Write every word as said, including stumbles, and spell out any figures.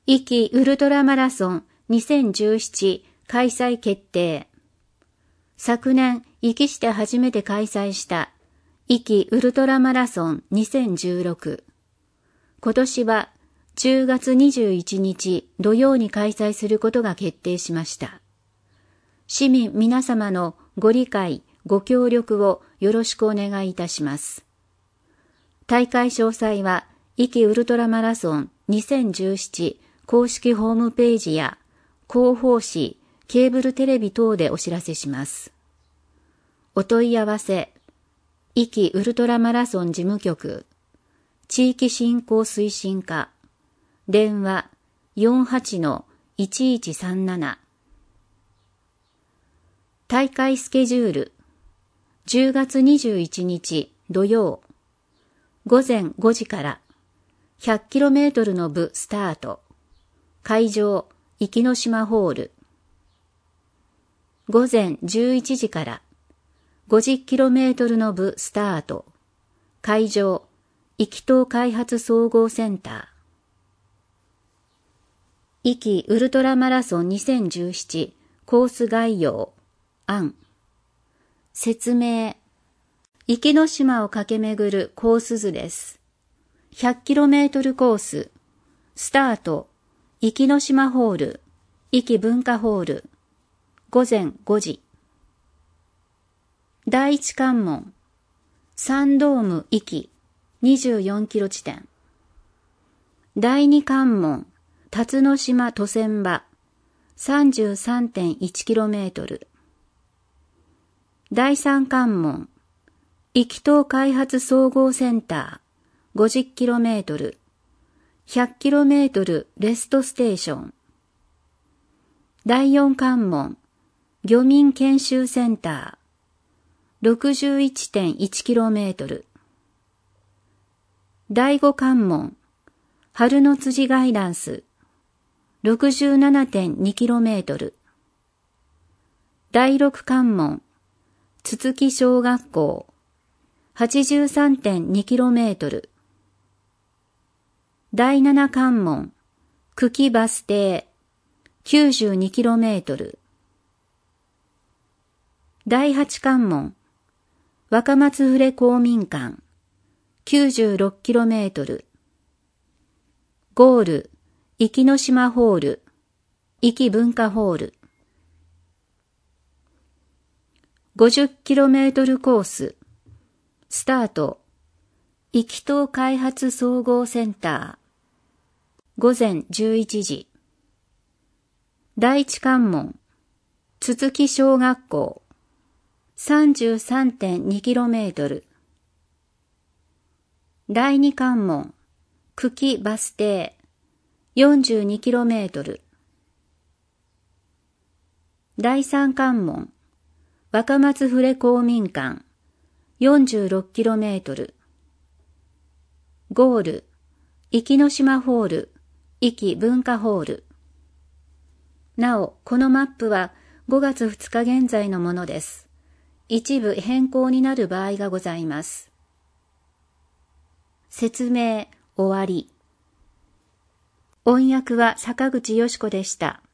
壱岐ウルトラマラソンにせんじゅうなな開催決定。昨年、壱岐市で初めて開催した壱岐ウルトラマラソンにせんじゅうろく。今年はじゅうがつにじゅういちにち土曜に開催することが決定しました。市民皆様のご理解、ご協力をよろしくお願いいたします。大会詳細は、壱岐ウルトラマラソンにせんじゅうなな公式ホームページや広報誌、ケーブルテレビ等でお知らせします。お問い合わせ、壱岐ウルトラマラソン事務局、地域振興推進課、電話 よんはちのいちいちさんなな。大会スケジュール、じゅうがつにじゅういちにち土曜、ごぜんごじから ひゃくキロメートル の部スタート、会場、壱岐の島ホール。ごぜんじゅういちじから ごじゅっキロメートル の部スタート、会場、壱岐島開発総合センター。壱岐ウルトラマラソンにせんじゅうななコース概要、案。説明。壱岐の島を駆け巡るコース図です。ひゃくキロメートル コース。スタート。壱岐の島ホール。壱岐文化ホール。ごぜんごじ。第一関門。サンドーム壱岐。にじゅうよんキロ地点。第二関門。辰野島渡船場。さんじゅうさんてんいちキロメートル。第三関門。壱岐島開発総合センター。ごじゅっキロメートル。ひゃくキロメートル レストステーション。第四関門。漁民研修センター。ろくじゅういってんいちキロメートル。第五関門。春の辻ガイダンス。ろくじゅうななてんにキロメートル。第六関門。つつき小学校。はちじゅうさんてんにキロメートル。第七関門。久喜バス停。きゅうじゅうにキロメートル。第八関門。若松船公民館。きゅうじゅうろくキロメートル。ゴール。壱岐の島ホール。壱岐文化ホール。ごじゅっキロメートル コース。スタート。壱岐島開発総合センター。ごぜんじゅういちじ。第一関門。つつき小学校。さんじゅうさんてんにキロメートル。第二関門。久喜バス停。よんじゅうにキロメートル。第三関門。若松船公民館。よんじゅうろくキロメートル。ゴール。壱岐の島ホール。壱岐文化ホール。なお、このマップはごがつふつか現在のものです。一部変更になる場合がございます。説明終わり。音訳は坂口よし子でした。